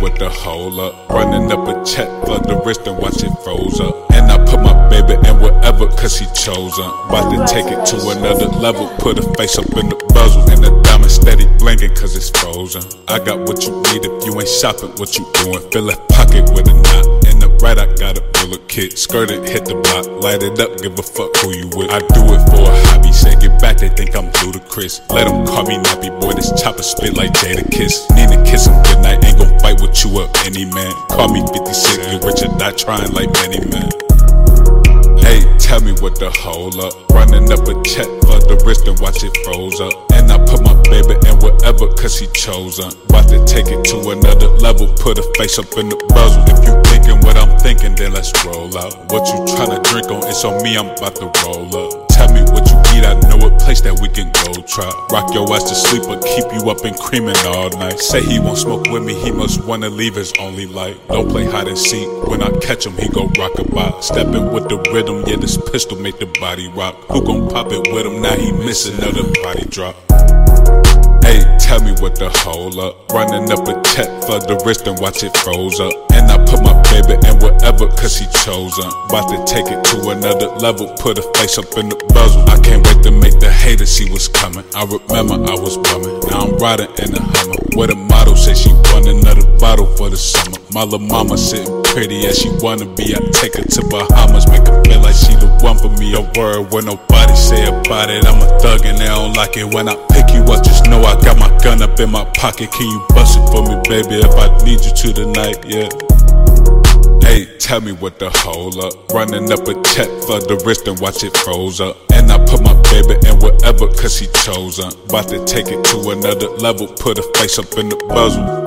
what the hold up. Running up a check for the wrist and watch it froze up. And I put my baby in whatever cause he chosen. About to take it to another level. Put her face up in the bezel. And the diamond steady blinking cause it's frozen. I got what you need if you ain't shopping. What you doing? Fill that pocket with a knot. In the right I got a bullet kit. Skirt it, hit the block. Light it up, give a fuck who you with. I do it for a hobby. Say get back, they think I'm ludicrous. Let them call me nappy boy. This chopper spit like Jada Kiss. Need to kiss him goodnight. Ain't gon' fight with you or any man. Call me 56, get rich or die trying like many men. Hey, tell me what the hold up. Running up a check for the wrist and watch it froze up. And I put my baby in whatever cause he chosen. About to take it to another level. Put her face up in the bezel. If you thinking what I'm thinking, then let's roll out. What you tryna drink on, it's on me, I'm about to roll up. Tell me what you eat, I know a place that we can go try. Rock your ass to sleep or keep you up and creaming all night. Say he won't smoke with me, he must wanna leave his only light. Don't play hide and seek, when I catch him he go rockabye. Stepping with the rhythm, yeah this pistol make the body rock. Who gon' pop it with him, now he miss another body drop. Hey, tell me what the hold up. Running up a check for the wrist and watch it froze up. And I put my baby in whatever cause he chosen. About to take it to another level. Put her face up in the bezel. I can't wait to make the haters see what's coming. I remember I was bumming. Now I'm riding in a Hummer. Where the model said she want another bottle for the summer. My little mama sitting pretty as she wanna be. I take her to Bahamas, make her feel like she the one for me. A word what nobody say about it. I'm a thug and they don't like it. When I pick you up, just know I got my gun up in my pocket. Can you bust it for me, baby, if I need you to tonight, yeah. Hey, tell me what the hold up. Running up a check for the wrist and watch it froze up. And I put my baby in whatever cause he chosen. About to take it to another level. Put her face up in the bezel.